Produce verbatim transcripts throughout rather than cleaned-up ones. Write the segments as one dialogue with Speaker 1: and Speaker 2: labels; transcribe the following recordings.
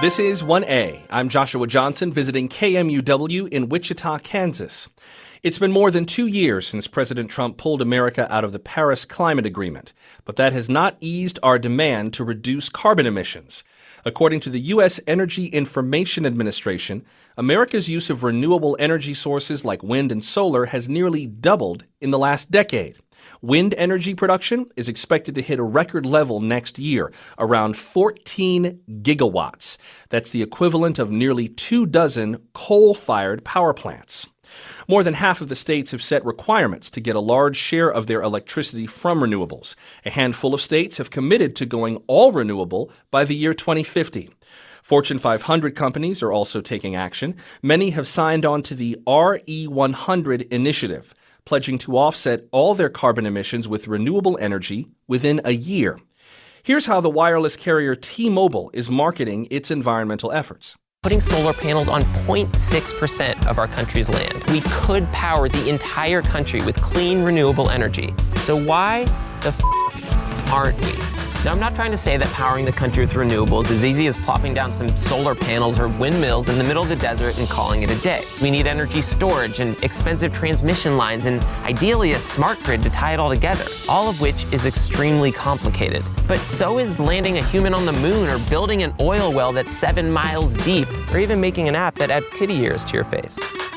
Speaker 1: This is one A. I'm Joshua Johnson visiting K M U W in Wichita, Kansas. It's been more than two years since President Trump pulled America out of the Paris Climate Agreement, but that has not eased our demand to reduce carbon emissions. According to the U S Energy Information Administration, America's use of renewable energy sources like wind and solar has nearly doubled in the last decade. Wind energy production is expected to hit a record level next year, around fourteen gigawatts. That's the equivalent of nearly two dozen coal-fired power plants. More than half of the states have set requirements to get a large share of their electricity from renewables. A handful of states have committed to going all renewable by the year twenty fifty. Fortune five hundred companies are also taking action. Many have signed on to the R E one hundred initiative, pledging to offset all their carbon emissions with renewable energy within a year. Here's how the wireless carrier T-Mobile is marketing its environmental efforts.
Speaker 2: Putting solar panels on zero point six percent of our country's land. We could power the entire country with clean, renewable energy. So why the f*** aren't we? Now, I'm not trying to say that powering the country with renewables is easy as plopping down some solar panels or windmills in the middle of the desert and calling it a day. We need energy storage and expensive transmission lines and ideally a smart grid to tie it all together, all of which is extremely complicated. But so is landing a human on the moon or building an oil well that's seven miles deep or even making an app that adds kitty ears to your face.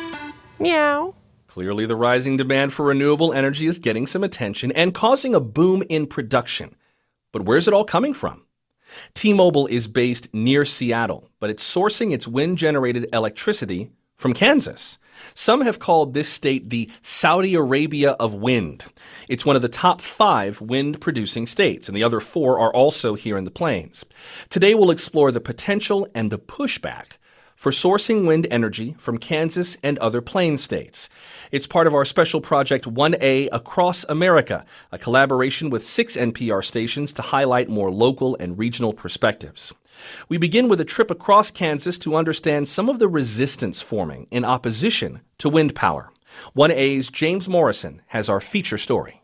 Speaker 2: Meow.
Speaker 1: Clearly, the rising demand for renewable energy is getting some attention and causing a boom in production. But where's it all coming from? T-Mobile is based near Seattle, but it's sourcing its wind-generated electricity from Kansas. Some have called this state the Saudi Arabia of wind. It's one of the top five wind-producing states, and the other four are also here in the plains. Today we'll explore the potential and the pushback for sourcing wind energy from Kansas and other plain states. It's part of our special project one A Across America, a collaboration with six N P R stations to highlight more local and regional perspectives. We begin with a trip across Kansas to understand some of the resistance forming in opposition to wind power. one A's James Morrison has our feature story.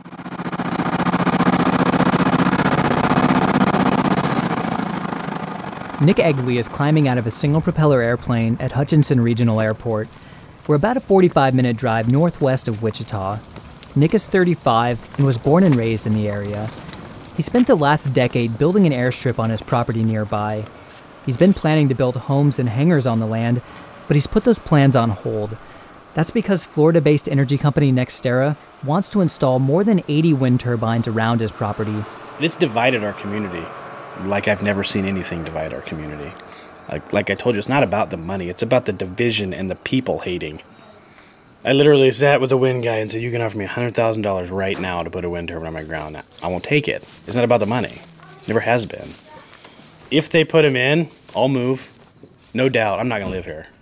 Speaker 3: Nick Egley is climbing out of a single-propeller airplane at Hutchinson Regional Airport. We're about a forty-five minute drive northwest of Wichita. Nick is thirty-five and was born and raised in the area. He spent the last decade building an airstrip on his property nearby. He's been planning to build homes and hangars on the land, but he's put those plans on hold. That's because Florida-based energy company NextEra wants to install more than eighty wind turbines around his property.
Speaker 4: It's divided our community like I've never seen anything divide our community. Like like I told you, it's not about the money. It's about the division and the people hating. I literally sat with a wind guy and said, you can offer me one hundred thousand dollars right now to put a wind turbine on my ground. I won't take it. It's not about the money. Never has been. If they put them in, I'll move. No doubt. I'm not going to live here.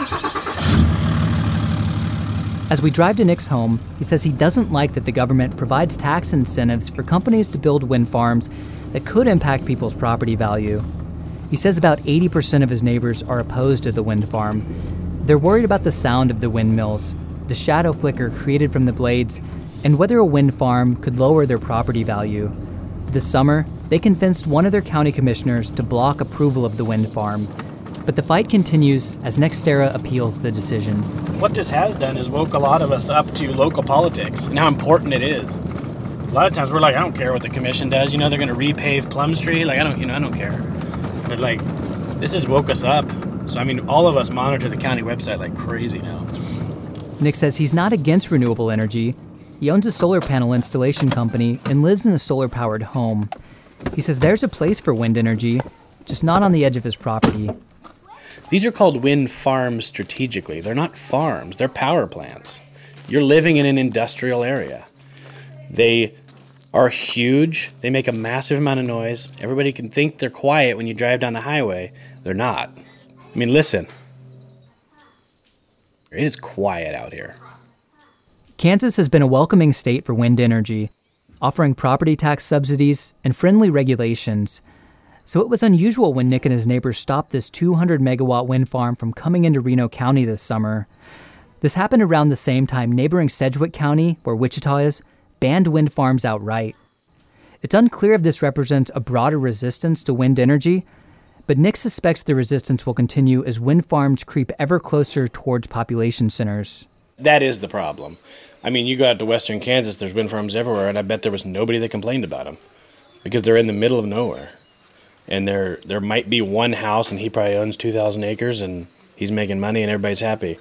Speaker 3: As we drive to Nick's home, he says he doesn't like that the government provides tax incentives for companies to build wind farms that could impact people's property value. He says about eighty percent of his neighbors are opposed to the wind farm. They're worried about the sound of the windmills, the shadow flicker created from the blades, and whether a wind farm could lower their property value. This summer, they convinced one of their county commissioners to block approval of the wind farm. But the fight continues as NextEra appeals the decision.
Speaker 4: What this has done is woke a lot of us up to local politics and how important it is. A lot of times we're like, I don't care what the commission does. You know, they're going to repave Plum Street. Like, I don't, you know, I don't care. But like, this has woke us up. So, I mean, all of us monitor the county website like crazy now.
Speaker 3: Nick says he's not against renewable energy. He owns a solar panel installation company and lives in a solar-powered home. He says there's a place for wind energy, just not on the edge of his property.
Speaker 4: These are called wind farms strategically. They're not farms. They're power plants. You're living in an industrial area. They are huge. They make a massive amount of noise. Everybody can think they're quiet when you drive down the highway. They're not. I mean, listen. It is quiet out here.
Speaker 3: Kansas has been a welcoming state for wind energy, offering property tax subsidies and friendly regulations. So it was unusual when Nick and his neighbors stopped this two hundred megawatt wind farm from coming into Reno County this summer. This happened around the same time neighboring Sedgwick County, where Wichita is, banned wind farms outright. It's unclear if this represents a broader resistance to wind energy. But Nick suspects the resistance will continue as wind farms creep ever closer towards population centers.
Speaker 4: That is the problem. I mean, you go out to western Kansas, there's wind farms everywhere, and I bet there was nobody that complained about them because they're in the middle of nowhere. And there there might be one house, and he probably owns two thousand acres, and he's making money, and everybody's happy.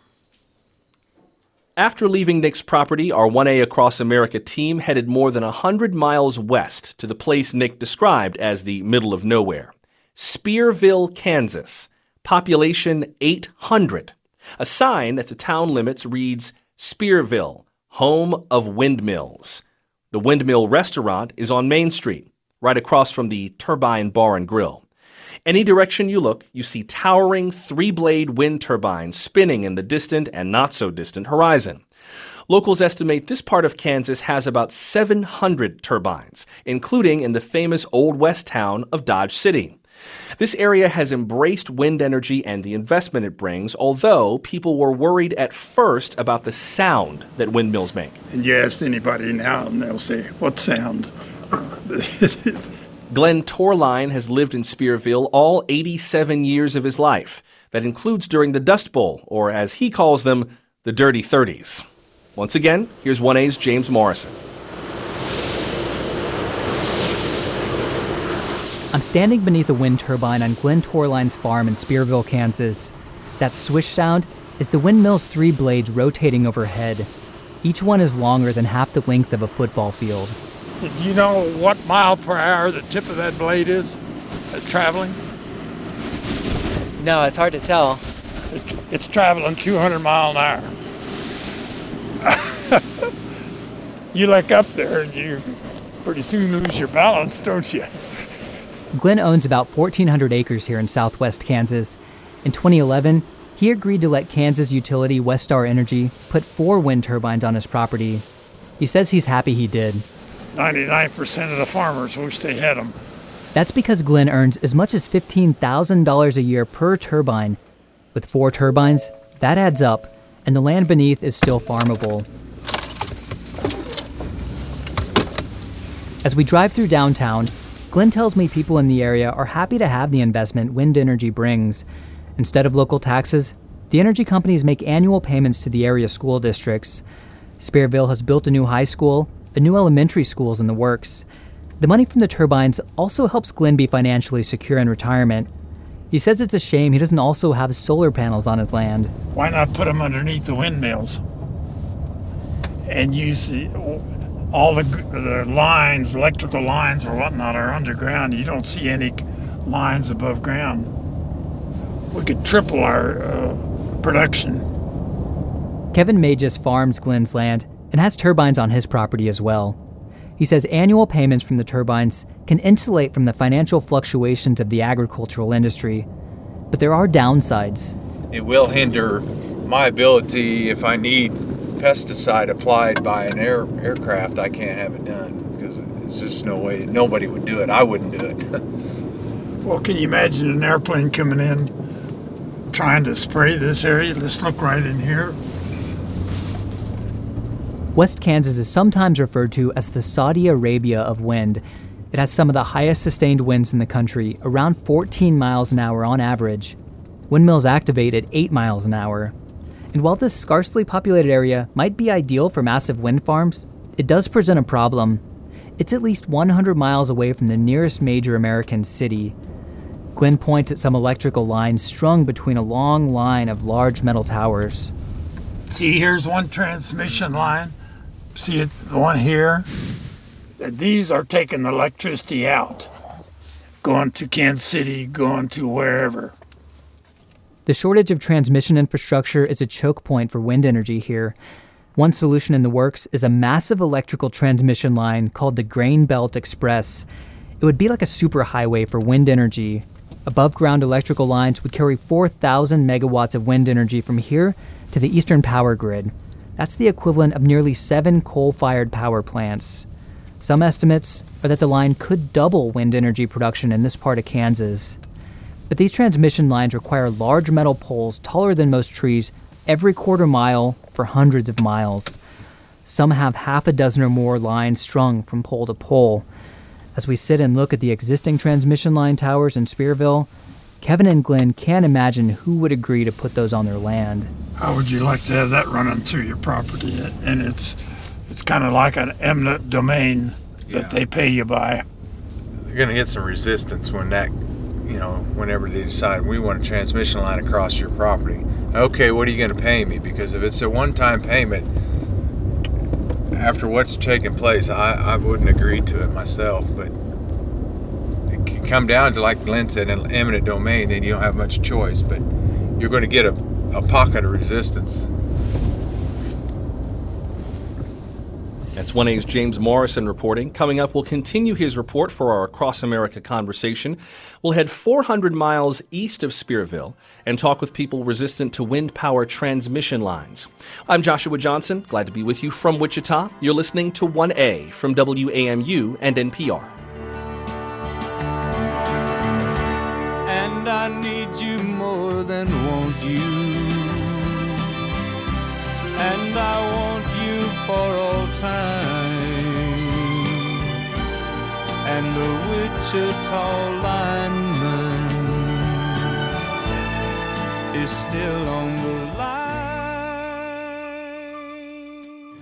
Speaker 1: After leaving Nick's property, our one A Across America team headed more than one hundred miles west to the place Nick described as the middle of nowhere. Spearville, Kansas. Population eight hundred. A sign at the town limits reads, Spearville, home of windmills. The Windmill Restaurant is on Main Street, right across from the Turbine Bar and Grill. Any direction you look, you see towering three-blade wind turbines spinning in the distant and not-so-distant horizon. Locals estimate this part of Kansas has about seven hundred turbines, including in the famous Old West town of Dodge City. This area has embraced wind energy and the investment it brings, although people were worried at first about the sound that windmills make.
Speaker 5: And you ask anybody now, and they'll say, what sound?
Speaker 1: Glenn Torline has lived in Spearville all eighty-seven years of his life. That includes during the Dust Bowl, or as he calls them, the Dirty thirties. Once again, here's one A's James Morrison.
Speaker 3: I'm standing beneath a wind turbine on Glenn Torline's farm in Spearville, Kansas. That swish sound is the windmill's three blades rotating overhead. Each one is longer than half the length of a football field.
Speaker 5: Do you know what mile per hour the tip of that blade is that's traveling?
Speaker 3: No, it's hard to tell.
Speaker 5: It, it's traveling two hundred miles an hour. You look up there and you pretty soon lose your balance, don't you?
Speaker 3: Glenn owns about fourteen hundred acres here in southwest Kansas. In twenty eleven, he agreed to let Kansas utility Westar Energy put four wind turbines on his property. He says he's happy he did.
Speaker 5: ninety-nine percent of the farmers wish they had them.
Speaker 3: That's because Glenn earns as much as fifteen thousand dollars a year per turbine. With four turbines, that adds up, and the land beneath is still farmable. As we drive through downtown, Glenn tells me people in the area are happy to have the investment wind energy brings. Instead of local taxes, the energy companies make annual payments to the area school districts. Spearville has built a new high school, a new elementary school's in the works. The money from the turbines also helps Glenn be financially secure in retirement. He says it's a shame he doesn't also have solar panels on his land.
Speaker 5: Why not put them underneath the windmills and use the, all the, the lines, electrical lines or whatnot are underground. You don't see any lines above ground. We could triple our uh, production.
Speaker 3: Kevin Magis farms Glenn's land and has turbines on his property as well. He says annual payments from the turbines can insulate from the financial fluctuations of the agricultural industry. But there are downsides.
Speaker 6: It will hinder my ability if I need pesticide applied by an air aircraft. I can't have it done because it's just no way. Nobody would do it. I wouldn't do it.
Speaker 5: Well, can you imagine an airplane coming in trying to spray this area? Let's look right in here.
Speaker 3: West Kansas is sometimes referred to as the Saudi Arabia of wind. It has some of the highest sustained winds in the country, around fourteen miles an hour on average. Windmills activate at eight miles an hour. And while this sparsely populated area might be ideal for massive wind farms, it does present a problem. It's at least one hundred miles away from the nearest major American city. Glenn points at some electrical lines strung between a long line of large metal towers.
Speaker 5: See, here's one transmission line. See it, the one here? These are taking the electricity out, going to Kansas City, going to wherever.
Speaker 3: The shortage of transmission infrastructure is a choke point for wind energy here. One solution in the works is a massive electrical transmission line called the Grain Belt Express. It would be like a superhighway for wind energy. Above-ground electrical lines would carry four thousand megawatts of wind energy from here to the Eastern Power Grid. That's the equivalent of nearly seven coal-fired power plants. Some estimates are that the line could double wind energy production in this part of Kansas. But these transmission lines require large metal poles taller than most trees every quarter mile for hundreds of miles. Some have half a dozen or more lines strung from pole to pole. As we sit and look at the existing transmission line towers in Spearville, Kevin and Glenn can't imagine who would agree to put those on their land.
Speaker 5: How would you like to have that running through your property? And it's it's kind of like an eminent domain that
Speaker 6: Yeah.
Speaker 5: they pay you by.
Speaker 6: They're going to get some resistance when that, you know, whenever they decide we want a transmission line across your property. Okay, what are you going to pay me? Because if it's a one-time payment, after what's taken place, I, I wouldn't agree to it myself. But it can come down to, like Glenn said, an eminent domain, then you don't have much choice. But you're going to get a, a pocket of resistance.
Speaker 1: That's one A's James Morrison reporting. Coming up, we'll continue his report for our Across America conversation. We'll head four hundred miles east of Spearville and talk with people resistant to wind power transmission lines. I'm Joshua Johnson. Glad to be with you from Wichita. You're listening to one A from W A M U and N P R.
Speaker 7: And I need you more than want you. And I want you for all time. And the Wichita lineman is still on the line.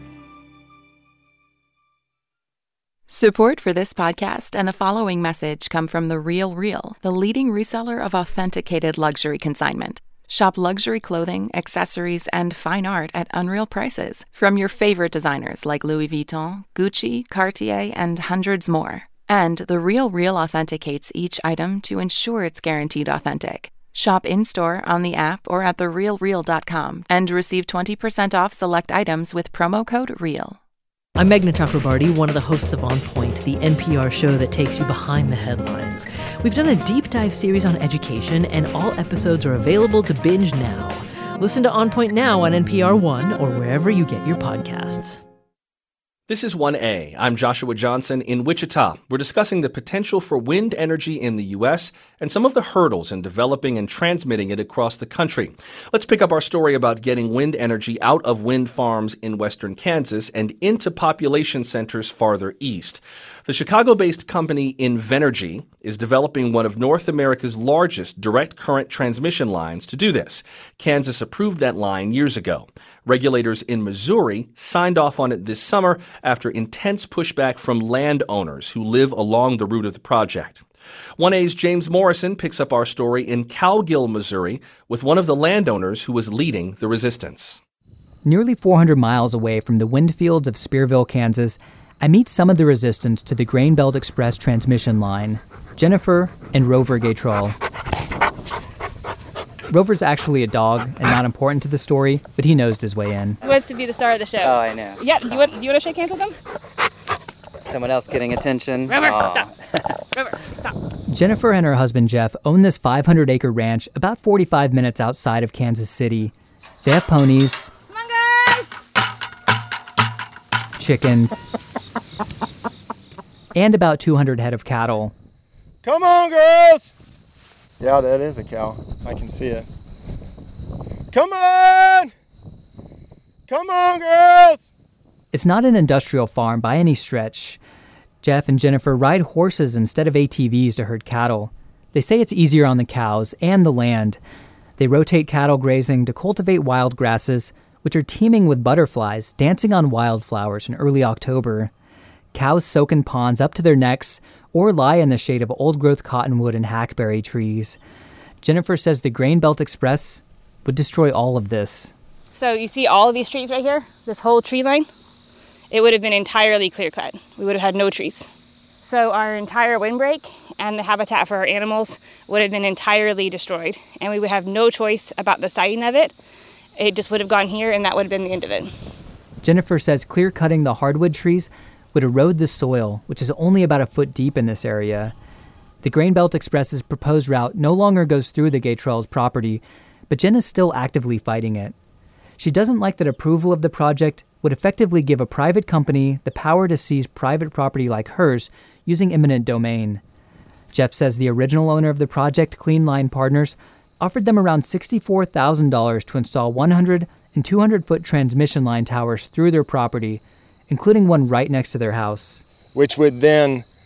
Speaker 8: Support for this podcast and the following message come from The Real Real, the leading reseller of authenticated luxury consignment. Shop luxury clothing, accessories, and fine art at unreal prices from your favorite designers like Louis Vuitton, Gucci, Cartier, and hundreds more. And The Real Real authenticates each item to ensure it's guaranteed authentic. Shop in-store, on the app, or at the real real dot com and receive twenty percent off select items with promo code REAL.
Speaker 9: I'm Meghna Chakrabarty, one of the hosts of On Point, the N P R show that takes you behind the headlines. We've done a deep dive series on education, and all episodes are available to binge now. Listen to On Point now on N P R One or wherever you get your podcasts.
Speaker 1: This is one A. I'm Joshua Johnson in Wichita. We're discussing the potential for wind energy in the U S and some of the hurdles in developing and transmitting it across the country. Let's pick up our story about getting wind energy out of wind farms in western Kansas and into population centers farther east. The Chicago-based company Invenergy is developing one of North America's largest direct current transmission lines to do this. Kansas approved that line years ago. Regulators in Missouri signed off on it this summer after intense pushback from landowners who live along the route of the project. one A's James Morrison picks up our story in Cowgill, Missouri, with one of the landowners who was leading the resistance.
Speaker 3: Nearly four hundred miles away from the wind fields of Spearville, Kansas, I meet some of the resistance to the Grain Belt Express transmission line, Jennifer and Rover Gatrell. Rover's actually a dog and not important to the story, but he nosed his way in.
Speaker 10: He wants to be the star of the show.
Speaker 11: Oh, I know.
Speaker 10: Yeah, do you want, do you want to shake hands with him?
Speaker 11: Someone else getting attention.
Speaker 10: Rover,
Speaker 11: oh.
Speaker 10: stop. Rover, stop.
Speaker 3: Jennifer and her husband Jeff own this five hundred acre ranch about forty-five minutes outside of Kansas City. They have ponies,
Speaker 10: Come on, guys!
Speaker 3: chickens, and about two hundred head of cattle.
Speaker 12: Come on, girls! Yeah, that is a cow. I can see it. Come on! Come on, girls!
Speaker 3: It's not an industrial farm by any stretch. Jeff and Jennifer ride horses instead of A T Vs to herd cattle. They say it's easier on the cows and the land. They rotate cattle grazing to cultivate wild grasses, which are teeming with butterflies dancing on wildflowers in early October. Cows soak in ponds up to their necks or lie in the shade of old-growth cottonwood and hackberry trees. Jennifer says the Grain Belt Express would destroy all of this.
Speaker 10: So you see all of these trees right here? This whole tree line? It would have been entirely clear-cut. We would have had no trees. So our entire windbreak and the habitat for our animals would have been entirely destroyed. And we would have no choice about the siting of it. It just would have gone here, and that would have been the end of it.
Speaker 3: Jennifer says clear-cutting the hardwood trees would erode the soil, which is only about a foot deep in this area. The Grain Belt Express's proposed route no longer goes through the Gatrell's property, but Jen is still actively fighting it. She doesn't like that approval of the project would effectively give a private company the power to seize private property like hers using eminent domain. Jeff says the original owner of the project, Clean Line Partners, offered them around sixty-four thousand dollars to install one hundred and two hundred foot transmission line towers through their property, including one right next to their house.
Speaker 12: Which would then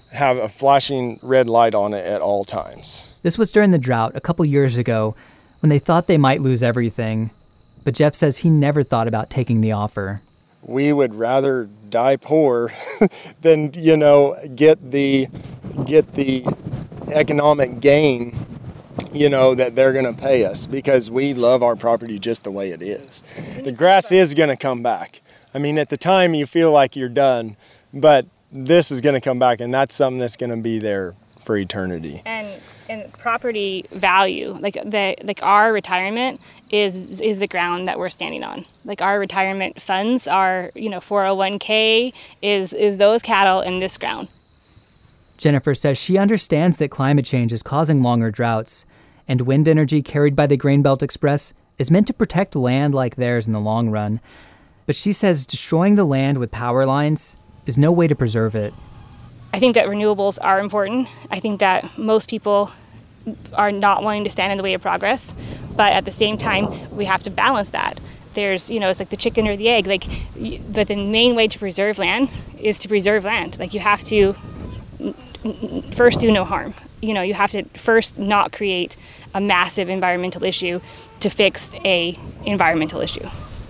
Speaker 12: have a flashing red light on it at all times.
Speaker 3: This was during the drought a couple years ago when they thought they might lose everything. But Jeff says he never thought about taking the offer.
Speaker 12: We would rather die poor than, you know, get the get the economic gain, you know, that they're going to pay us, because we love our property just the way it is. The grass is going to come back. I mean, at the time you feel like you're done, but this is going to come back, and that's something that's going to be there for eternity.
Speaker 10: And and property value, like the like our retirement is is the ground that we're standing on. Like our retirement funds, our, you know, four oh one k is is those cattle in this ground.
Speaker 3: Jennifer says she understands that climate change is causing longer droughts, and wind energy carried by the Grain Belt Express is meant to protect land like theirs in the long run. But she says destroying the land with power lines is no way to preserve it.
Speaker 10: I think that renewables are important. I think that most people are not wanting to stand in the way of progress, but at the same time, we have to balance that. There's, you know, it's like the chicken or the egg. Like, but the main way to preserve land is to preserve land. Like, you have to first do no harm. You know, you have to first not create a massive environmental issue to fix a environmental issue.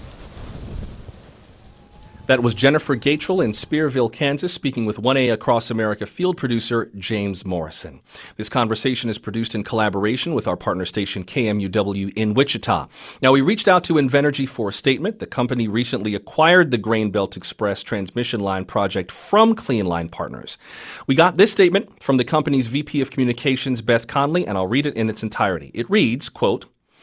Speaker 1: That was Jennifer Gatrell in Spearville, Kansas, speaking with one A Across America field producer James Morrison. This conversation is produced in collaboration with our partner station K M U W in Wichita. Now, we reached out to Invenergy for a statement. The company recently acquired the Grain Belt Express transmission line project from Clean Line Partners. We got this statement from the company's V P of Communications, Beth Conley, and I'll read it in its entirety. It reads, quote,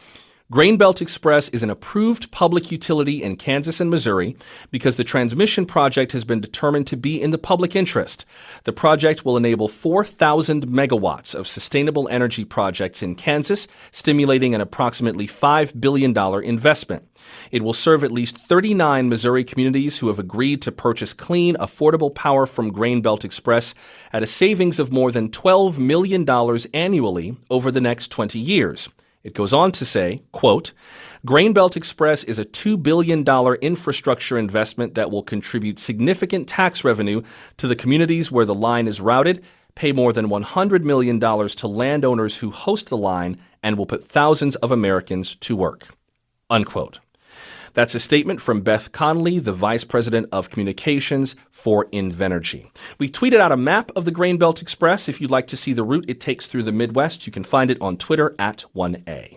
Speaker 1: Grain Belt Express is an approved public utility in Kansas and Missouri because the transmission project has been determined to be in the public interest. The project will enable four thousand megawatts of sustainable energy projects in Kansas, stimulating an approximately five billion dollars investment. It will serve at least thirty-nine Missouri communities who have agreed to purchase clean, affordable power from Grain Belt Express at a savings of more than twelve million dollars annually over the next twenty years. It goes on to say, quote, Grain Belt Express is a two billion dollars infrastructure investment that will contribute significant tax revenue to the communities where the line is routed, pay more than one hundred million dollars to landowners who host the line, and will put thousands of Americans to work, unquote. That's a statement from Beth Conley, the Vice President of Communications for Invenergy. We tweeted out a map of the Grain Belt Express. If you'd like to see the route it takes through the Midwest, you can find it on Twitter at one A.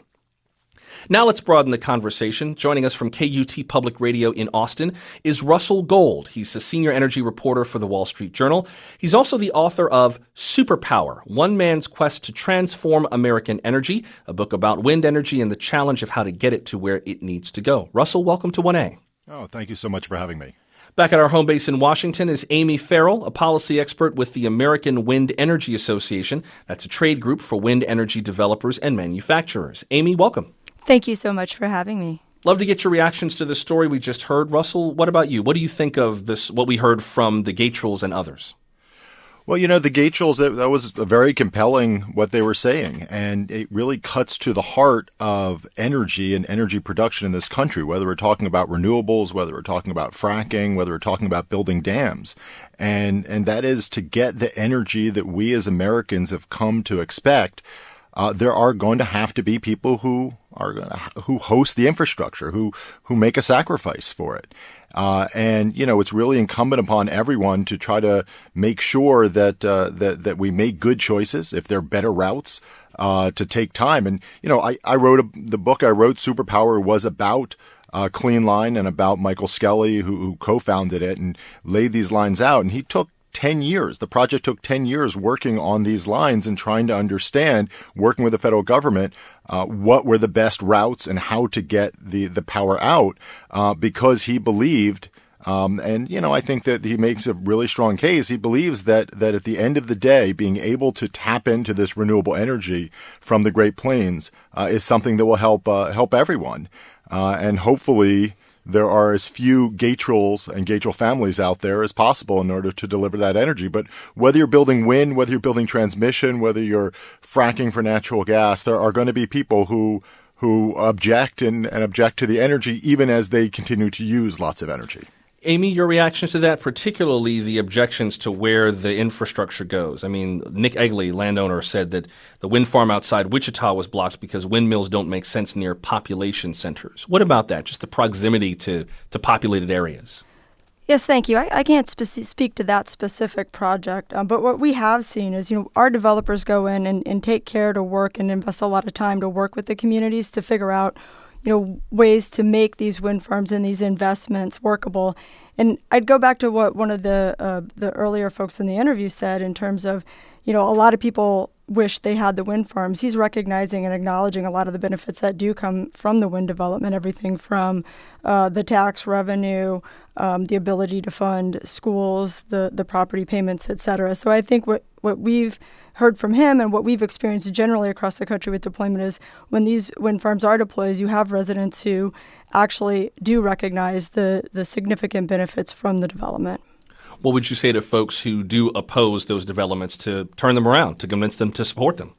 Speaker 1: Now let's broaden the conversation. Joining us from K U T Public Radio in Austin is Russell Gold. He's a senior energy reporter for the Wall Street Journal. He's also the author of Superpower, One Man's Quest to Transform American Energy, a book about wind energy and the challenge of how to get it to where it needs to go. Russell, welcome to one A.
Speaker 13: Oh, thank you so much for having me.
Speaker 1: Back at our home base in Washington is Amy Farrell, a policy expert with the American Wind Energy Association. That's a trade group for wind energy developers and manufacturers. Amy, welcome.
Speaker 14: Thank you so much for having me.
Speaker 1: Love to get your reactions to the story we just heard. Russell, what about you? What do you think of this, what we heard from the Gatrells and others?
Speaker 13: Well, you know, the Gatrells, that, that was very compelling what they were saying, and it really cuts to the heart of energy and energy production in this country, whether we're talking about renewables, whether we're talking about fracking, whether we're talking about building dams. And, and that is to get the energy that we as Americans have come to expect. Uh, there are going to have to be people who are gonna, who host the infrastructure, who who make a sacrifice for it, uh, and you know it's really incumbent upon everyone to try to make sure that uh, that that we make good choices. If there are better routes, uh, to take time. And you know, I I wrote a, the book I wrote, Superpower, was about uh, Clean Line and about Michael Skelly, who, who co-founded it and laid these lines out, and he took ten years. The project took ten years working on these lines and trying to understand, working with the federal government, uh, what were the best routes and how to get the, the power out, uh, because he believed, um, and, you know, I think that he makes a really strong case. He believes that, that at the end of the day, being able to tap into this renewable energy from the Great Plains, uh, is something that will help, uh, help everyone. Uh, and hopefully, there are as few Gatrells and Gatrell families out there as possible in order to deliver that energy. But whether you're building wind, whether you're building transmission, whether you're fracking for natural gas, there are going to be people who who object and, and object to the energy even as they continue to use lots of energy.
Speaker 1: Amy, your reactions to that, particularly the objections to where the infrastructure goes. I mean, Nick Egley, landowner, said that the wind farm outside Wichita was blocked because windmills don't make sense near population centers. What about that, just the proximity to, to populated areas?
Speaker 14: Yes, thank you. I, I can't spe- speak to that specific project, um, but what we have seen is, you know, our developers go in and, and take care to work and invest a lot of time to work with the communities to figure out, you know, ways to make these wind farms and these investments workable. And I'd go back to what one of the uh, the earlier folks in the interview said in terms of, you know, a lot of people wish they had the wind farms. He's recognizing and acknowledging a lot of the benefits that do come from the wind development, everything from uh, the tax revenue, um, the ability to fund schools, the, the property payments, et cetera. So I think what, what we've heard from him and what we've experienced generally across the country with deployment is when these wind farms are deployed, you have residents who actually do recognize the, the significant benefits from the development.
Speaker 1: What would you say to folks who do oppose those developments to turn them around, to convince them to support them?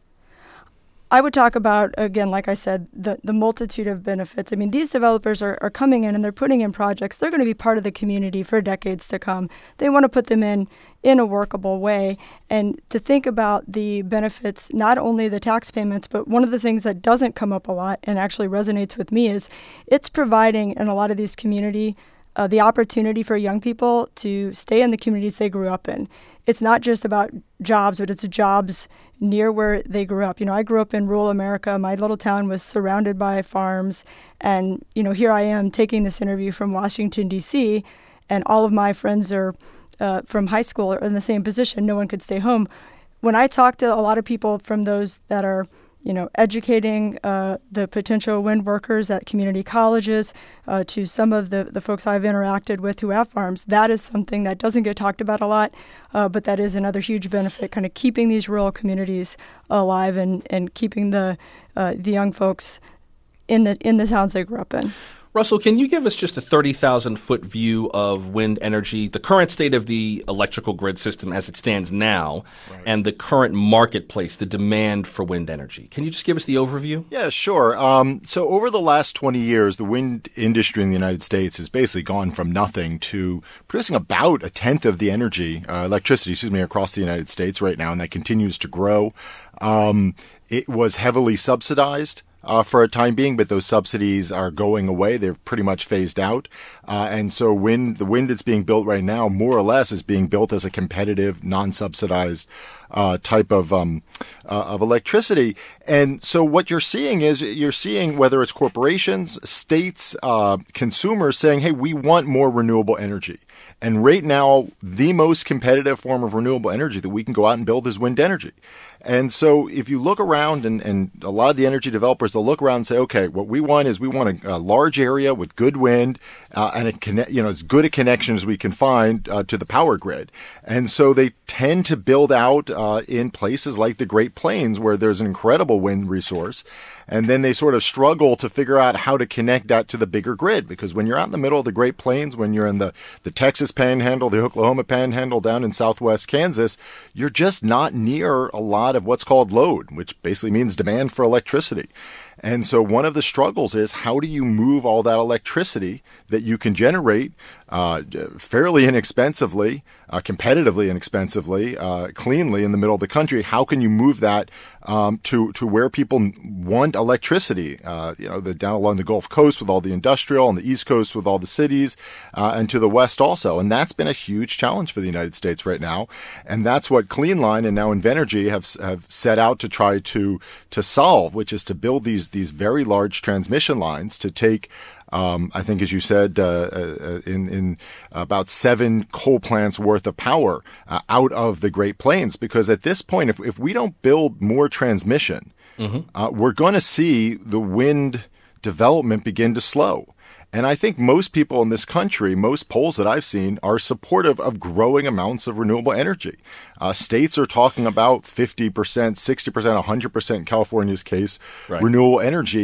Speaker 14: I would talk about, again, like I said, the, the multitude of benefits. I mean, these developers are, are coming in and they're putting in projects. They're going to be part of the community for decades to come. They want to put them in in a workable way. And to think about the benefits, not only the tax payments, but one of the things that doesn't come up a lot and actually resonates with me is it's providing in a lot of these community Uh, the opportunity for young people to stay in the communities they grew up in. It's not just about jobs, but it's jobs near where they grew up. You know, I grew up in rural America. My little town was surrounded by farms. And, you know, here I am taking this interview from Washington, D C, and all of my friends are uh, from high school are in the same position. No one could stay home. When I talk to a lot of people from those that are you know, educating uh, the potential wind workers at community colleges, uh, to some of the, the folks I've interacted with who have farms, that is something that doesn't get talked about a lot, uh, but that is another huge benefit, kind of keeping these rural communities alive and, and keeping the uh, the young folks in the in the towns they grew up in.
Speaker 1: Russell, can you give us just a thirty thousand foot view of wind energy, the current state of the electrical grid system as it stands now, right, and the current marketplace, the demand for wind energy? Can you just give us the overview?
Speaker 13: Yeah, sure. Um, so over the last twenty years, the wind industry in the United States has basically gone from nothing to producing about a tenth of the energy, uh, electricity, excuse me, across the United States right now, and that continues to grow. Um, it was heavily subsidized Uh, for a time being, but those subsidies are going away. They're pretty much phased out. Uh, and so wind, the wind that's being built right now, more or less, is being built as a competitive, non-subsidized uh, type of um, uh, of electricity. And so what you're seeing is you're seeing whether it's corporations, states, uh, consumers saying, hey, we want more renewable energy. And right now, the most competitive form of renewable energy that we can go out and build is wind energy. And so if you look around, and, and a lot of the energy developers, they'll look around and say, okay, what we want is we want a, a large area with good wind uh, and a conne- you know, as good a connection as we can find uh, to the power grid. And so they tend to build out uh, in places like the Great Plains where there's an incredible wind resource. And then they sort of struggle to figure out how to connect that to the bigger grid. Because when you're out in the middle of the Great Plains, when you're in the, the Texas Panhandle, the Oklahoma Panhandle, down in southwest Kansas, you're just not near a lot of what's called load, which basically means demand for electricity. And so one of the struggles is how do you move all that electricity that you can generate uh, fairly inexpensively, uh, competitively inexpensively, uh, cleanly in the middle of the country? How can you move that um, to to where people want electricity? Uh, you know, the, down along the Gulf Coast with all the industrial, on the East Coast with all the cities, uh, and to the West also. And that's been a huge challenge for the United States right now. And that's what Cleanline and now Invenergy have have set out to try to to solve, which is to build these these very large transmission lines to take, um, I think, as you said, uh, uh, in, in about seven coal plants worth of power uh, out of the Great Plains. Because at this point, if, if we don't build more transmission, mm-hmm. uh, we're going to see the wind development begin to slow. And I think most people in this country, most polls that I've seen, are supportive of growing amounts of renewable energy. Uh, states are talking about fifty percent, sixty percent, one hundred percent in California's case, right, renewable energy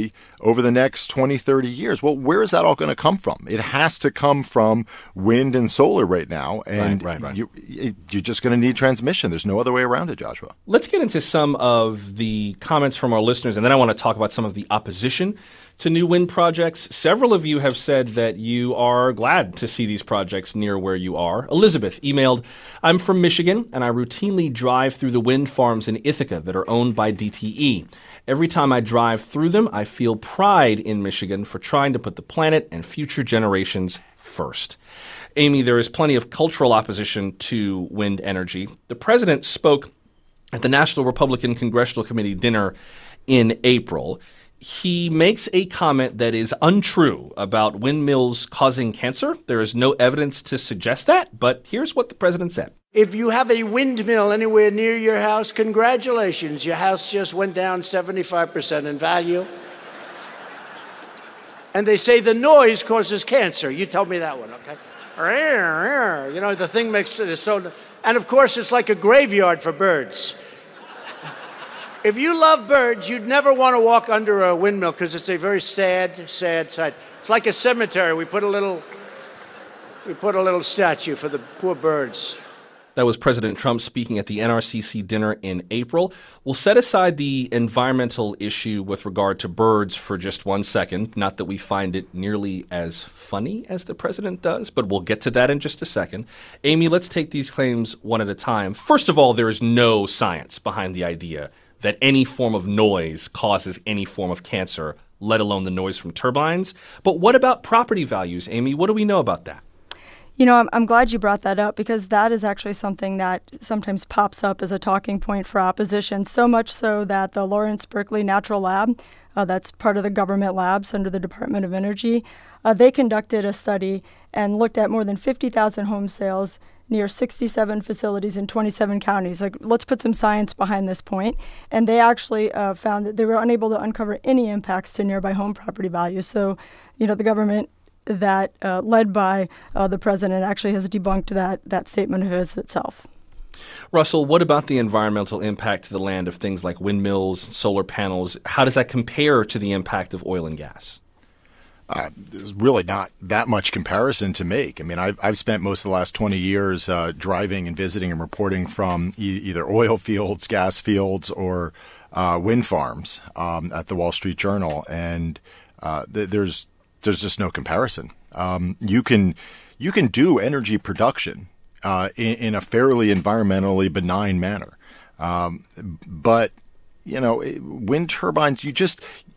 Speaker 13: over the next twenty, thirty years. Well, where is that all going to come from? It has to come from wind and solar right now. And
Speaker 1: right, right, right.
Speaker 13: You, it, you're just going to need transmission. There's no other way around it, Joshua.
Speaker 1: Let's get into some of the comments from our listeners, and then I want to talk about some of the opposition to new wind projects. Several of you have said that you are glad to see these projects near where you are. Elizabeth emailed, I'm from Michigan, and I routinely drive through the wind farms in Ithaca that are owned by D T E. Every time I drive through them, I feel pride in Michigan for trying to put the planet and future generations first. Amy, there is plenty of cultural opposition to wind energy. The president spoke at the National Republican Congressional Committee dinner in April. He makes a comment that is untrue about windmills causing cancer. There is no evidence to suggest that, but here's what the president said.
Speaker 15: If you have a windmill anywhere near your house, congratulations. Your house just went down seventy-five percent in value. And they say the noise causes cancer. You tell me that one, okay? You know, the thing makes it so... And, of course, it's like a graveyard for birds. If you love birds, you'd never want to walk under a windmill because it's a very sad, sad sight. It's like a cemetery. We put a little, we put a little statue for the poor birds.
Speaker 1: That was President Trump speaking at the N R C C dinner in April. We'll set aside the environmental issue with regard to birds for just one second. Not that we find it nearly as funny as the president does, but we'll get to that in just a second. Amy, let's take these claims one at a time. First of all, there is no science behind the idea that any form of noise causes any form of cancer, let alone the noise from turbines. But what about property values, Amy? What do we know about that?
Speaker 14: You know, I'm, I'm glad you brought that up because that is actually something that sometimes pops up as a talking point for opposition, so much so that the Lawrence Berkeley Natural Lab, uh, that's part of the government labs under the Department of Energy, uh, they conducted a study and looked at more than fifty thousand home sales near sixty-seven facilities in twenty-seven counties. Like, let's put some science behind this point. And they actually uh, found that they were unable to uncover any impacts to nearby home property values. So, you know, the government that uh, led by uh, the president actually has debunked that that statement of his itself.
Speaker 1: Russell, what about the environmental impact to the land of things like windmills, solar panels? How does that compare to the impact of oil and gas?
Speaker 13: Uh, there's really not that much comparison to make. I mean, I've, I've spent most of the last twenty years uh, driving and visiting and reporting from e- either oil fields, gas fields, or uh, wind farms um, at the Wall Street Journal, and uh, th- there's there's just no comparison. Um, you can you can do energy production uh, in, in a fairly environmentally benign manner, um, but you know, wind turbines, you just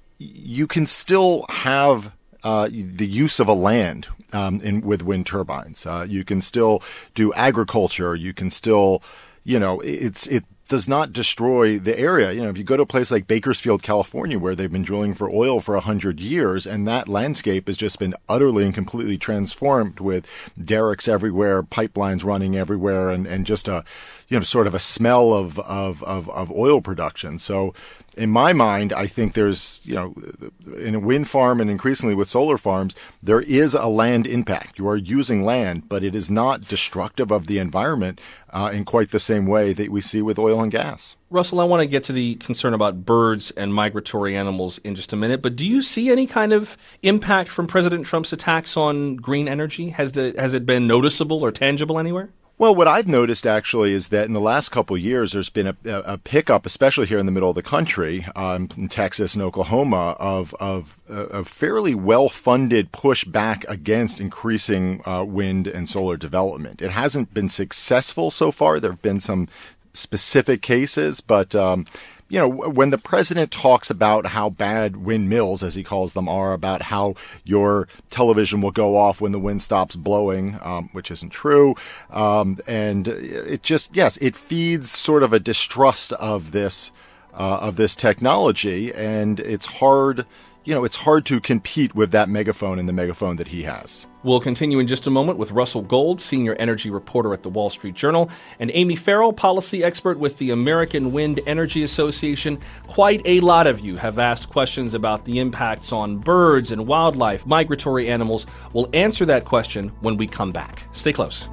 Speaker 13: you can still have Uh, the use of a land um, in with wind turbines. Uh, you can still do agriculture. You can still, you know, it's it does not destroy the area. You know, if you go to a place like Bakersfield, California, where they've been drilling for oil for a hundred years, and that landscape has just been utterly and completely transformed with derricks everywhere, pipelines running everywhere, and, and just a, you know, sort of a smell of, of, of, of oil production. So in my mind, I think there's, you know, in a wind farm and increasingly with solar farms, there is a land impact. You are using land, but it is not destructive of the environment uh, in quite the same way that we see with oil and gas.
Speaker 1: Russell, I want to get to the concern about birds and migratory animals in just a minute, but do you see any kind of impact from President Trump's attacks on green energy? Has the has it been noticeable or tangible anywhere?
Speaker 13: Well, what I've noticed actually is that in the last couple of years, there's been a, a pickup, especially here in the middle of the country, um, in Texas and Oklahoma, of of a fairly well-funded pushback against increasing uh, wind and solar development. It hasn't been successful so far. There have been some specific cases, but um, you know, when the president talks about how bad windmills, as he calls them, are, about how your television will go off when the wind stops blowing, um, which isn't true, um, and it just, yes, it feeds sort of a distrust of this, uh, of this technology, and it's hard, you know, it's hard to compete with that megaphone and the megaphone that he has.
Speaker 1: We'll continue in just a moment with Russell Gold, senior energy reporter at the Wall Street Journal, and Amy Farrell, policy expert with the American Wind Energy Association. Quite a lot of you have asked questions about the impacts on birds and wildlife, migratory animals. We'll answer that question when we come back. Stay close.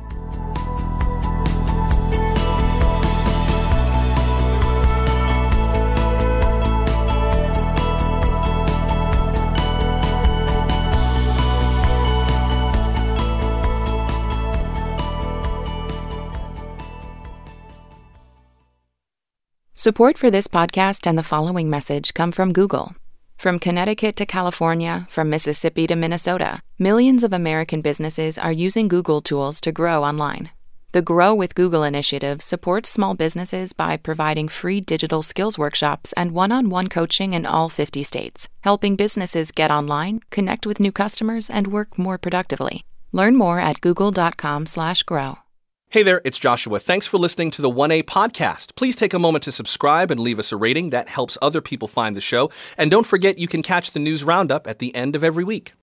Speaker 8: Support for this podcast and the following message come from Google. From Connecticut to California, from Mississippi to Minnesota, millions of American businesses are using Google tools to grow online. The Grow with Google initiative supports small businesses by providing free digital skills workshops and one-on-one coaching in all fifty states, helping businesses get online, connect with new customers, and work more productively. Learn more at google.com slash grow.
Speaker 1: Hey there, it's Joshua. Thanks for listening to the one A podcast. Please take a moment to subscribe and leave us a rating. That helps other people find the show. And don't forget, you can catch the news roundup at the end of every week.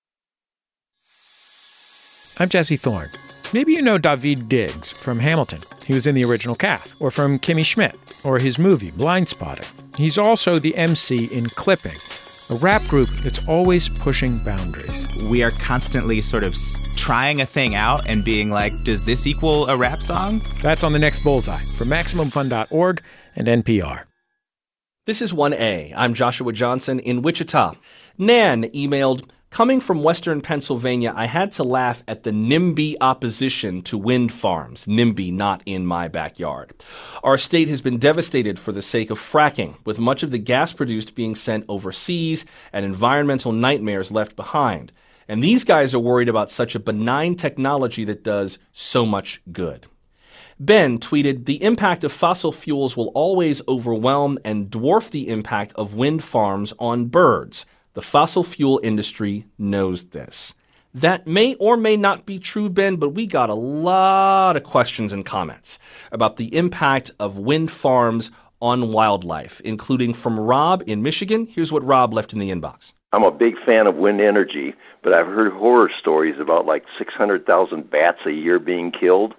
Speaker 16: I'm Jesse Thorne. Maybe you know Daveed Diggs from Hamilton. He was in the original cast. Or from Kimmy Schmidt, or his movie, Blindspotting. He's also the M C in Clipping, a rap group that's always pushing boundaries.
Speaker 17: We are constantly sort of trying a thing out and being like, does this equal a rap song?
Speaker 16: That's on the next Bullseye from Maximum Fun dot org and N P R.
Speaker 1: This is one A. I'm Joshua Johnson in Wichita. Nan emailed, coming from Western Pennsylvania, I had to laugh at the NIMBY opposition to wind farms. NIMBY, not in my backyard. Our state has been devastated for the sake of fracking, with much of the gas produced being sent overseas and environmental nightmares left behind. And these guys are worried about such a benign technology that does so much good. Ben tweeted, the impact of fossil fuels will always overwhelm and dwarf the impact of wind farms on birds. The fossil fuel industry knows this. That may or may not be true, Ben, but we got a lot of questions and comments about the impact of wind farms on wildlife, including from Rob in Michigan. Here's what Rob left in the inbox.
Speaker 18: I'm a big fan of wind energy, but I've heard horror stories about like six hundred thousand bats a year being killed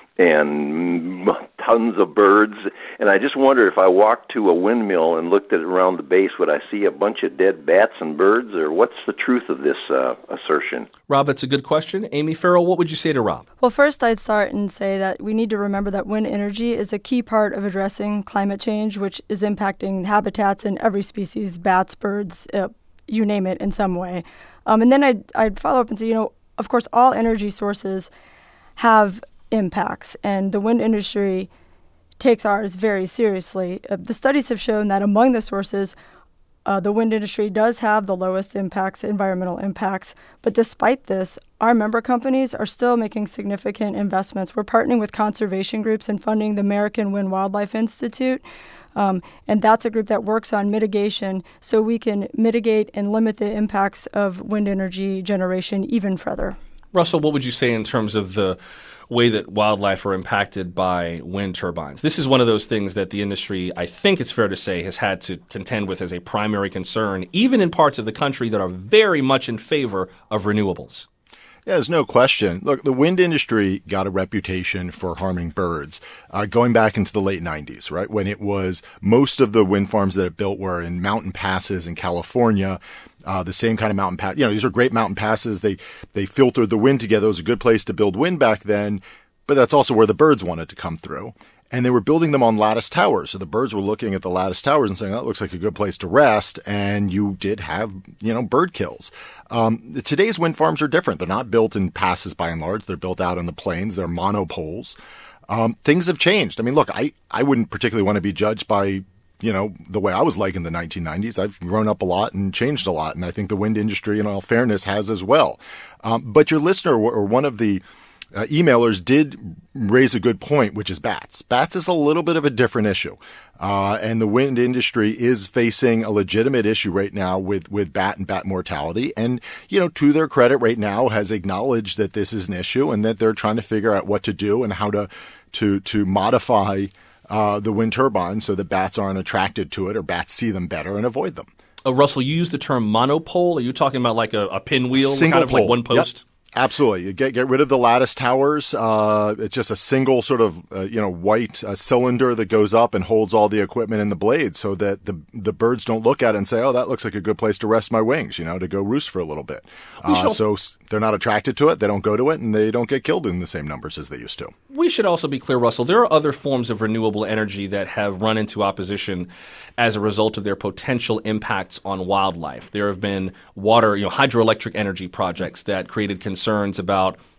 Speaker 18: and tons of birds. And I just wonder if I walked to a windmill and looked at it around the base, would I see a bunch of dead bats and birds, or what's the truth of this uh, assertion?
Speaker 1: Rob, that's a good question. Amy Farrell, what would you say to Rob?
Speaker 14: Well, first I'd start and say that we need to remember that wind energy is a key part of addressing climate change, which is impacting habitats in every species, bats, birds, uh, you name it, in some way. Um, and then I'd, I'd follow up and say, you know, of course, all energy sources have impacts, and the wind industry takes ours very seriously. Uh, the studies have shown that among the sources, uh, the wind industry does have the lowest impacts, environmental impacts. But despite this, our member companies are still making significant investments. We're partnering with conservation groups and funding the American Wind Wildlife Institute. Um, and that's a group that works on mitigation so we can mitigate and limit the impacts of wind energy generation even further.
Speaker 1: Russell, what would you say in terms of the way that wildlife are impacted by wind turbines? This is one of those things that the industry, I think it's fair to say, has had to contend with as a primary concern, even in parts of the country that are very much in favor of renewables.
Speaker 13: Yeah, there's no question. Look, the wind industry got a reputation for harming birds uh, going back into the late nineties, right? When it was most of the wind farms that it built were in mountain passes in California. Uh, the same kind of mountain pass. You know, these are great mountain passes. They they filtered the wind together. It was a good place to build wind back then, but that's also where the birds wanted to come through. And they were building them on lattice towers. So the birds were looking at the lattice towers and saying, that looks like a good place to rest. And you did have, you know, bird kills. Um, today's wind farms are different. They're not built in passes by and large. They're built out on the plains. They're monopoles. Um, things have changed. I mean, look, I, I wouldn't particularly want to be judged by, you know, the way I was like in the nineteen nineties. I've grown up a lot and changed a lot. And I think the wind industry, in all fairness, has as well. Um, but your listener, or one of the Uh, emailers did raise a good point, which is bats. Bats is a little bit of a different issue. Uh, and the wind industry is facing a legitimate issue right now with, with bat and bat mortality. And, you know, to their credit right now has acknowledged that this is an issue and that they're trying to figure out what to do and how to, to, to modify, uh, the wind turbine so that bats aren't attracted to it or bats see them better and avoid them.
Speaker 1: Uh, Russell, you used the term monopole. Are you talking about like a, a pinwheel,
Speaker 13: Single
Speaker 1: kind of
Speaker 13: pole.
Speaker 1: like one post?
Speaker 13: Yep. Absolutely. You get get rid of the lattice towers. Uh, it's just a single sort of, uh, you know, white uh, cylinder that goes up and holds all the equipment in the blade so that the the birds don't look at it and say, oh, that looks like a good place to rest my wings, you know, to go roost for a little bit. Uh, so they're not attracted to it. They don't go to it, and they don't get killed in the same numbers as they used to.
Speaker 1: We should also be clear, Russell, there are other forms of renewable energy that have run into opposition as a result of their potential impacts on wildlife. There have been water, you know, hydroelectric energy projects that created concerns about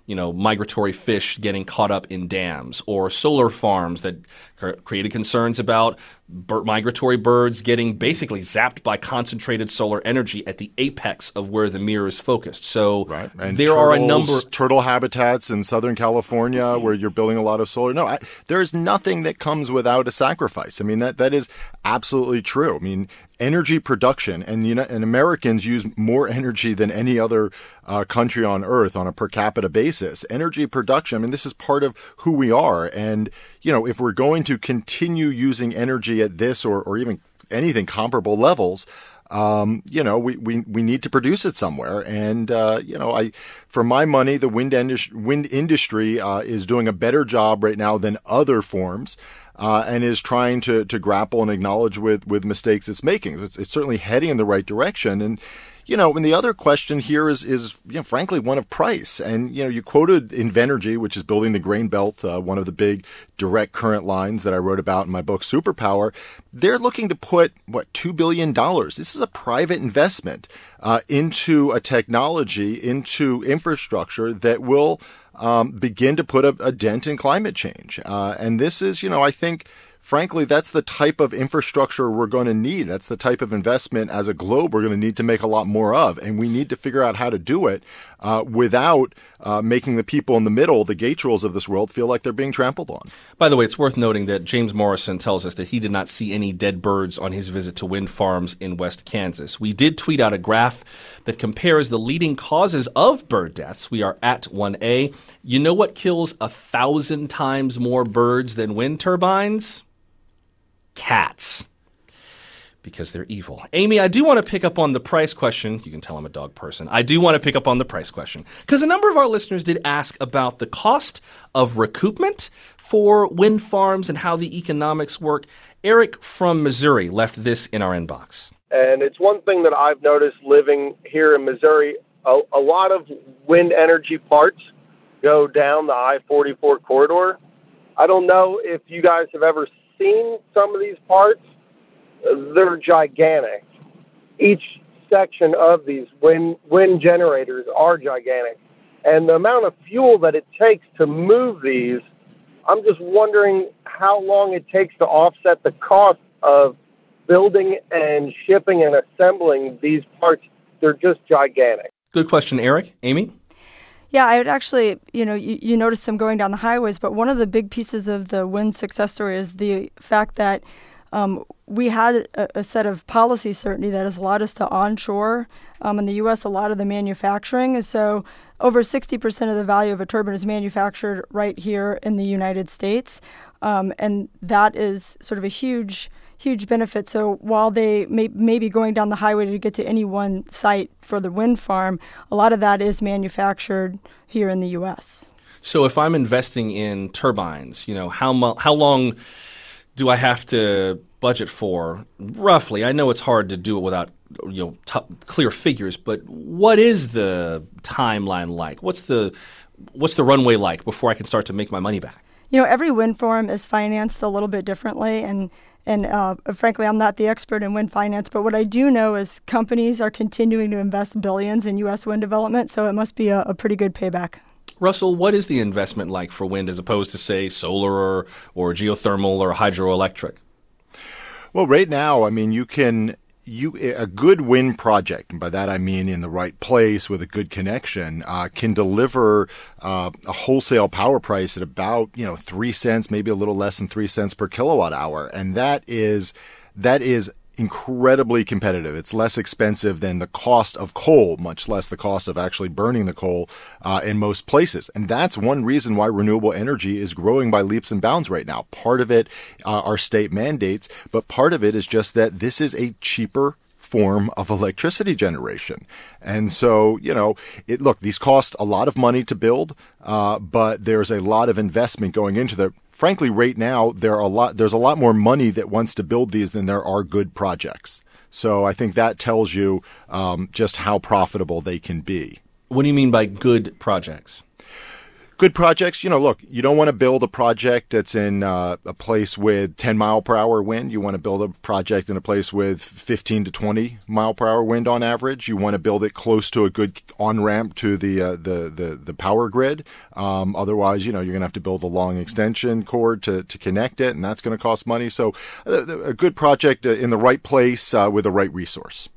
Speaker 1: you know, migratory fish getting caught up in dams, or solar farms that cr- created concerns about bir- migratory birds getting basically zapped by concentrated solar energy at the apex of where the mirror is focused. So
Speaker 13: right. and
Speaker 1: there
Speaker 13: turtles,
Speaker 1: are a number
Speaker 13: turtle habitats in Southern California where you're building a lot of solar. No, I, there's nothing that comes without a sacrifice. I mean, that that is absolutely true. I mean, energy production, and you know, and Americans use more energy than any other uh, country on earth on a per capita basis. Energy production, I mean, this is part of who we are. And, you know, if we're going to continue using energy at this or, or even anything comparable levels, um, you know, we, we, we need to produce it somewhere. And, uh, you know, I, for my money, the wind, indus- wind industry uh, is doing a better job right now than other forms. Uh, and is trying to to grapple and acknowledge with, with mistakes it's making. It's, it's certainly heading in the right direction. And, you know, and the other question here is, is you know, frankly, one of price. And, you know, you quoted Invenergy, which is building the grain belt, uh, one of the big direct current lines that I wrote about in my book, Superpower. They're looking to put, what, two billion dollars. This is a private investment uh, into a technology, into infrastructure that will Um, begin to put a, a dent in climate change. Uh, and this is, you know, I think, frankly, that's the type of infrastructure we're going to need. That's the type of investment as a globe we're going to need to make a lot more of. And we need to figure out how to do it uh, without uh, making the people in the middle, the Gatrels of this world, feel like they're being trampled on.
Speaker 1: By the way, it's worth noting that James Morrison tells us that he did not see any dead birds on his visit to wind farms in West Kansas. We did tweet out a graph that compares the leading causes of bird deaths. We are at one A. You know what kills a thousand times more birds than wind turbines? Cats. Because they're evil. Amy, I do want to pick up on the price question. You can tell I'm a dog person. I do want to pick up on the price question because a number of our listeners did ask about the cost of recoupment for wind farms and how the economics work. Eric from Missouri left this in our inbox.
Speaker 19: And it's one thing that I've noticed living here in Missouri. A, a lot of wind energy parts go down the I forty-four corridor. I don't know if you guys have ever seen some of these parts. They're gigantic. Each section of these wind, wind generators are gigantic. And the amount of fuel that it takes to move these, I'm just wondering how long it takes to offset the cost of building and shipping and assembling these parts. They're just gigantic.
Speaker 1: Good question, Eric. Amy?
Speaker 14: Yeah, I would actually, you know, you, you notice them going down the highways, but one of the big pieces of the wind success story is the fact that um, we had a, a set of policy certainty that has allowed us to onshore um, in the U S a lot of the manufacturing. And so over sixty percent of the value of a turbine is manufactured right here in the United States. Um, and that is sort of a huge huge benefit. So while they may, may be going down the highway to get to any one site for the wind farm, a lot of that is manufactured here in the U S.
Speaker 1: So if I'm investing in turbines, you know, how mo- how long do I have to budget for, roughly? I know it's hard to do it without, you know, t- clear figures, but what is the timeline like? What's the what's the runway like before I can start to make my money back?
Speaker 14: You know, every wind farm is financed a little bit differently, and And uh, frankly, I'm not the expert in wind finance, but what I do know is companies are continuing to invest billions in U S wind development, so it must be a, a pretty good payback.
Speaker 1: Russell, what is the investment like for wind as opposed to, say, solar or, or geothermal or hydroelectric?
Speaker 13: Well, right now, I mean, you can you a good wind project, and by that I mean in the right place with a good connection, uh, can deliver uh, a wholesale power price at about, you know, three cents, maybe a little less than three cents per kilowatt hour, and that is that is incredibly competitive. It's less expensive than the cost of coal, much less the cost of actually burning the coal uh, in most places. And that's one reason why renewable energy is growing by leaps and bounds right now. Part of it uh, are state mandates, but part of it is just that this is a cheaper form of electricity generation. And so, you know, it look, these cost a lot of money to build, uh, but there's a lot of investment going into them. Frankly, right now, there are a lot, there's a lot more money that wants to build these than there are good projects. So I think that tells you um, just how profitable they can be.
Speaker 1: What do you mean by good projects?
Speaker 13: Good projects, you know, look, you don't want to build a project that's in uh, a place with ten mile per hour wind. You want to build a project in a place with fifteen to twenty mile per hour wind on average. You want to build it close to a good on-ramp to the uh, the, the the power grid. Um, otherwise, you know, you're going to have to build a long extension cord to, to connect it, and that's going to cost money. So uh, a good project in the right place uh, with the right resource.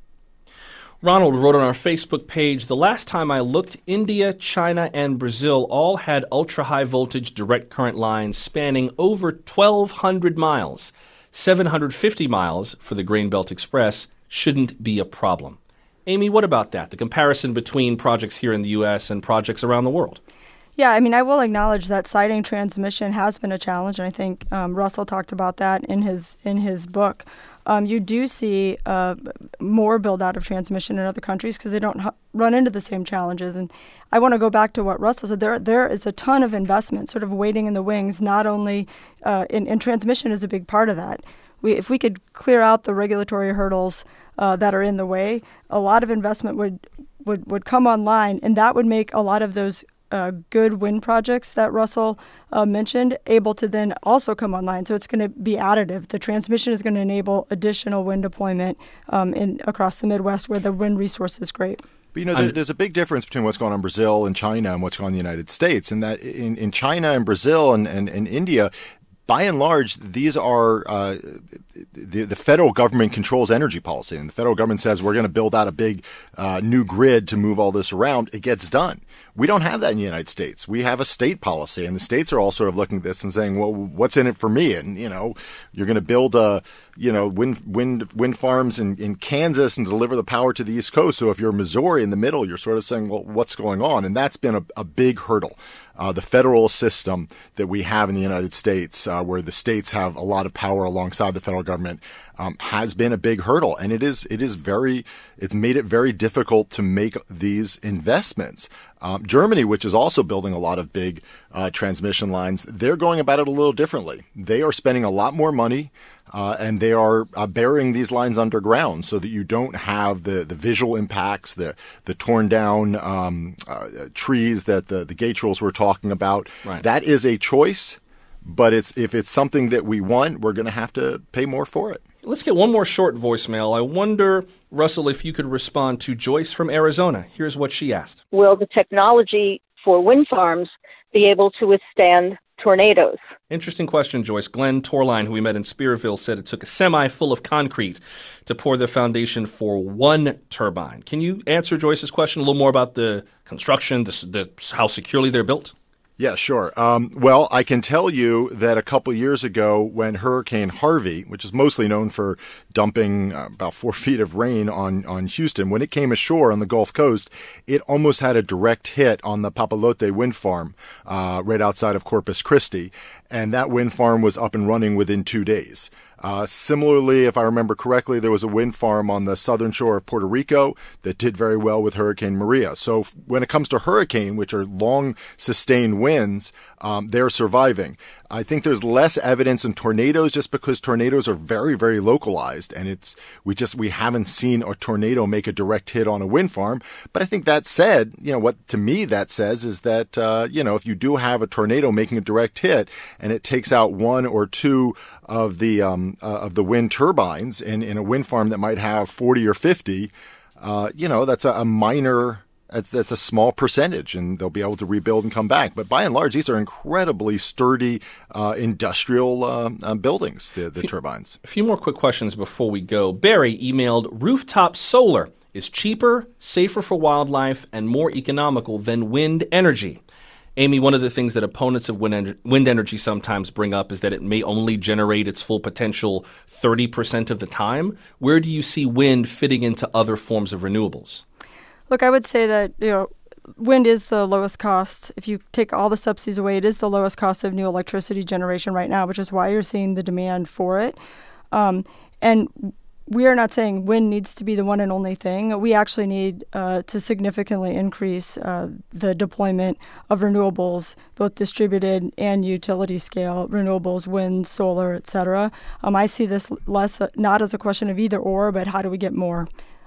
Speaker 1: Ronald wrote on our Facebook page, the last time I looked, India, China, and Brazil all had ultra-high voltage direct current lines spanning over twelve hundred miles. seven hundred fifty miles for the Grain Belt Express shouldn't be a problem. Amy, what about that? The comparison between projects here in the U S and projects around the world?
Speaker 14: Yeah, I mean, I will acknowledge that siting transmission has been a challenge, and I think um, Russell talked about that in his in his book. Um, you do see uh, more build out of transmission in other countries because they don't h- run into the same challenges. And I want to go back to what Russell said. There, there is a ton of investment sort of waiting in the wings, not only uh, in, in transmission is a big part of that. We, if we could clear out the regulatory hurdles uh, that are in the way, a lot of investment would, would, would come online, and that would make a lot of those Uh, good wind projects that Russell uh, mentioned able to then also come online. So it's going to be additive. The transmission is going to enable additional wind deployment um, in across the Midwest where the wind resource is great.
Speaker 13: But, you know, there, there's a big difference between what's going on in Brazil and China and what's going on in the United States. And that in, in China and Brazil and, and, and India, by and large, these are uh, the, the federal government controls energy policy. And the federal government says we're going to build out a big uh, new grid to move all this around. It gets done. We don't have that in the United States. We have a state policy, and the states are all sort of looking at this and saying, well, what's in it for me? And, you know, you're going to build, a, you know, wind wind wind farms in, in Kansas and deliver the power to the East Coast. So if you're Missouri in the middle, you're sort of saying, well, what's going on? And that's been a, a big hurdle. Uh, the federal system that we have in the United States, uh, where the states have a lot of power alongside the federal government, um, has been a big hurdle. And it is, it is very, it's made it very difficult to make these investments. Um, Germany, which is also building a lot of big uh, transmission lines, they're going about it a little differently. They are spending a lot more money. Uh, and they are uh, burying these lines underground so that you don't have the, the visual impacts, the the torn down um, uh, trees that the, the Gatrels were talking about.
Speaker 1: Right.
Speaker 13: That is a choice, but it's if it's something that we want, we're going to have to pay more for it.
Speaker 1: Let's get one more short voicemail. I wonder, Russell, if you could respond to Joyce from Arizona. Here's what she asked.
Speaker 20: Will the technology for wind farms be able to withstand tornadoes?
Speaker 1: Interesting question, Joyce. Glenn Torline, who we met in Spearville, said it took a semi full of concrete to pour the foundation for one turbine. Can you answer Joyce's question a little more about the construction, the, the, how securely they're built?
Speaker 13: Yeah, sure. Um, well, I can tell you that a couple years ago when Hurricane Harvey, which is mostly known for dumping uh, about four feet of rain on, on Houston, when it came ashore on the Gulf Coast, it almost had a direct hit on the Papalote wind farm uh, right outside of Corpus Christi. And that wind farm was up and running within two days. Uh, similarly, if I remember correctly, there was a wind farm on the southern shore of Puerto Rico that did very well with Hurricane Maria. So f- when it comes to hurricane, which are long sustained winds, um, they're surviving. I think there's less evidence in tornadoes just because tornadoes are very, very localized, and it's we just we haven't seen a tornado make a direct hit on a wind farm. But I think that said, you know, what to me that says is that uh, you know, if you do have a tornado making a direct hit and it takes out one or two of the um, uh, of the wind turbines in, in a wind farm that might have forty or fifty, uh, you know, that's a, a minor. That's, that's a small percentage, and they'll be able to rebuild and come back. But by and large, these are incredibly sturdy uh, industrial uh, uh, buildings, the, the
Speaker 1: few,
Speaker 13: turbines.
Speaker 1: A few more quick questions before we go. Barry emailed, rooftop solar is cheaper, safer for wildlife, and more economical than wind energy. Amy, one of the things that opponents of wind, en- wind energy sometimes bring up is that it may only generate its full potential thirty percent of the time. Where do you see wind fitting into other forms of renewables?
Speaker 14: Look, I would say that, you know, wind is the lowest cost. If you take all the subsidies away, it is the lowest cost of new electricity generation right now, which is why you're seeing the demand for it. Um, and we are not saying wind needs to be the one and only thing. We actually need uh, to significantly increase uh, the deployment of renewables, both distributed and utility scale renewables, wind, solar, et cetera. Um, I see this less uh, not as a question of either or, but how do we get more?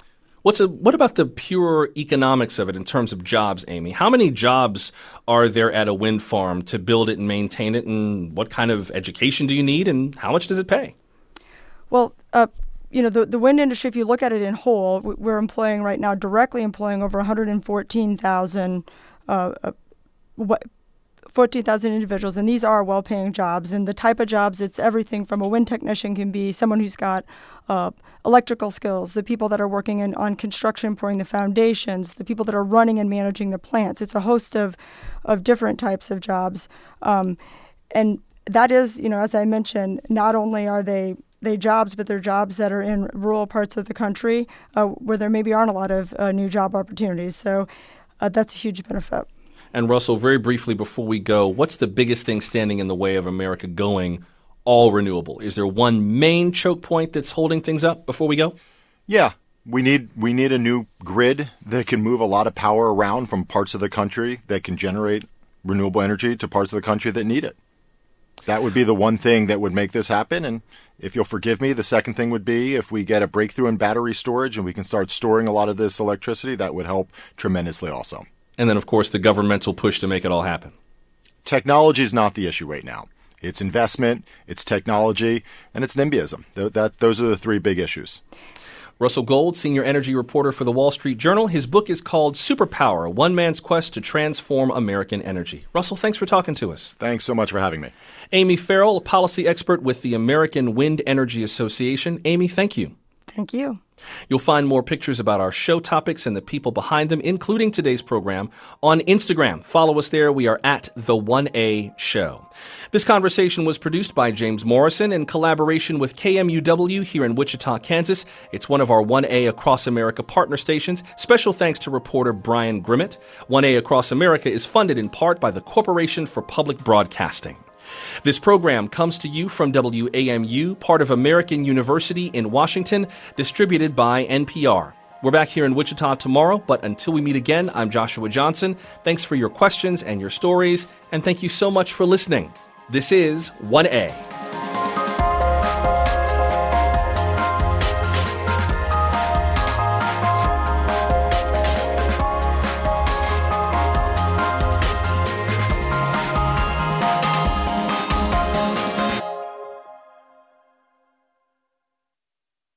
Speaker 1: What's a, what about the pure economics of it in terms of jobs, Amy? How many jobs are there at a wind farm to build it and maintain it, and what kind of education do you need, and how much does it pay?
Speaker 14: Well, uh, you know, the, the wind industry, if you look at it in whole, we're employing right now, directly employing over one hundred fourteen thousand uh, uh, what, fourteen thousand individuals, and these are well-paying jobs. And the type of jobs, it's everything from a wind technician can be someone who's got uh, electrical skills, the people that are working in, on construction, pouring the foundations, the people that are running and managing the plants. It's a host of, of different types of jobs. Um, and that is, you know, as I mentioned, not only are they they jobs, but they're jobs that are in rural parts of the country uh, where there maybe aren't a lot of uh, new job opportunities. So uh, that's a huge benefit.
Speaker 1: And Russell, very briefly before we go, what's the biggest thing standing in the way of America going all renewable? Is there one main choke point that's holding things up before we go?
Speaker 13: Yeah. We need we need a new grid that can move a lot of power around from parts of the country that can generate renewable energy to parts of the country that need it. That would be the one thing that would make this happen. And if you'll forgive me, the second thing would be if we get a breakthrough in battery storage and we can start storing a lot of this electricity, that would help tremendously also.
Speaker 1: And then, of course, the governmental push to make it all happen.
Speaker 13: Technology is not the issue right now. It's investment, it's technology, and it's NIMBYism. Th- that, those are the three big issues.
Speaker 1: Russell Gold, senior energy reporter for the Wall Street Journal. His book is called Superpower, One Man's Quest to Transform American Energy. Russell, thanks for talking to us.
Speaker 13: Thanks so much for having me.
Speaker 1: Amy Farrell, a policy expert with the American Wind Energy Association. Amy, thank you.
Speaker 14: Thank you.
Speaker 1: You'll find more pictures about our show topics and the people behind them, including today's program, on Instagram. Follow us there. We are at The one A Show. This conversation was produced by James Morrison in collaboration with K M U W here in Wichita, Kansas. It's one of our one A Across America partner stations. Special thanks to reporter Brian Grimmett. one A Across America is funded in part by the Corporation for Public Broadcasting. This program comes to you from W A M U, part of American University in Washington, distributed by N P R. We're back here in Wichita tomorrow, but until we meet again, I'm Joshua Johnson. Thanks for your questions and your stories, and thank you so much for listening. This is one A.